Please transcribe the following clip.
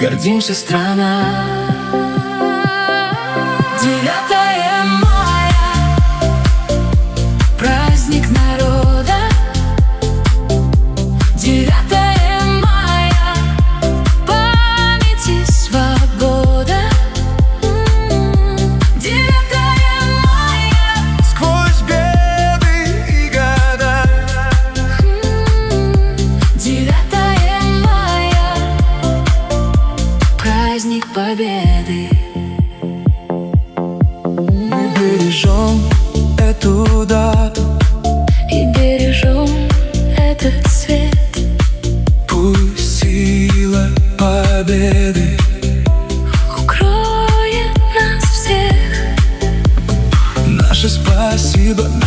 гордимся, страна. 9 мая, праздник народа. 9 мая, память и свобода. 9 мая, сквозь беды и года. 9 мая, праздник победы. Мы бережем эту дату И бережем этот цвет. Пусть сила победы Укроет нас всех. наше спасибо